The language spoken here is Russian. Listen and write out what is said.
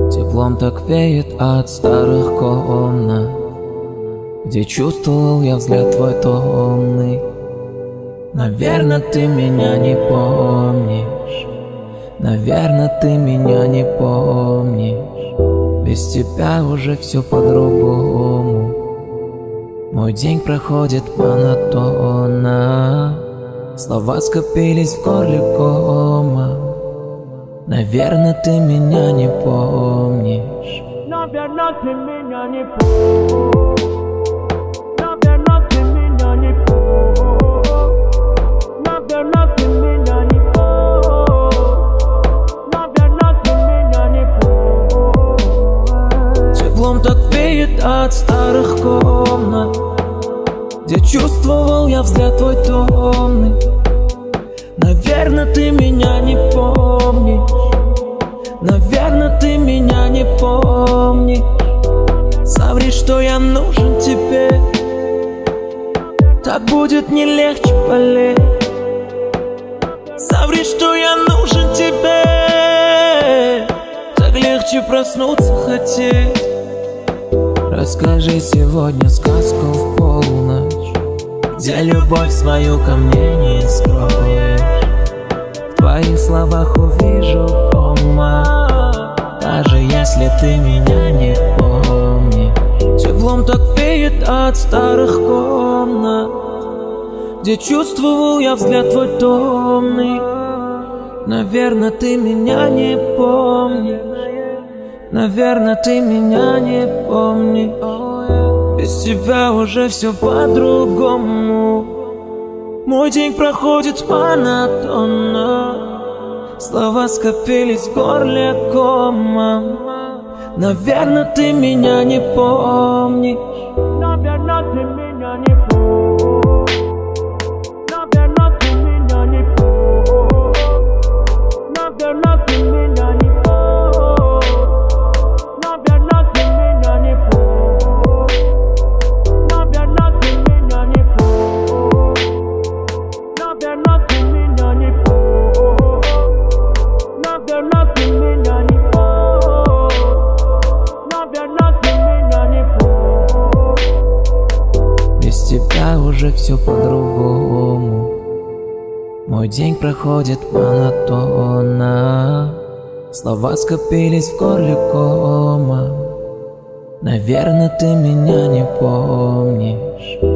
Теплом так веет от старых комнат, где чувствовал я взгляд твой томный. Наверно, ты меня не помнишь, наверно, ты меня не помнишь. Без тебя уже все по-другому. Мой день проходит монотонно, слова скопились в горле кома. Наверно, ты меня не помнишь. Наверно, ты меня не помнишь. Наверно, ты меня не помнишь. Наверно, ты меня не помнишь. Наверно, ты меня не помнишь. Теплом так веет от старых комнат, где чувствовал я взгляд твой томный. Наверно, ты меня не помнишь. Наверно, ты меня не помнишь. Соври, что я нужен тебе, так будет не легче болеть. Соври, что я нужен тебе, так легче проснуться хотеть. Расскажи сегодня сказку в полночь, где любовь свою ко мне не скроешь. В твоих словах увижу дома, даже если ты меня не помнишь. Теплом так веет от старых комнат, где чувствовал я взгляд твой томный. Наверно, ты меня не помнишь. Наверно, ты меня не помнишь. Без тебя уже все по-другому. Мой день проходит монотонно, слова скопились в горле комом. Наверно, ты меня не помнишь. Наверно, ты меня не помнишь. Наверно, ты меня не помнишь. Наверно, ты меня не помнишь. Наверно, ты меня не помнишь. Наверно, ты меня не помнишь. Наверно, ты меня не помнишь. Наверно, ты меня не помнишь. Наверно, ты меня не помнишь. Без тебя уже все по-другому. Мой день проходит монотонно, слова скопились в горле кома. Наверно, ты меня не помнишь.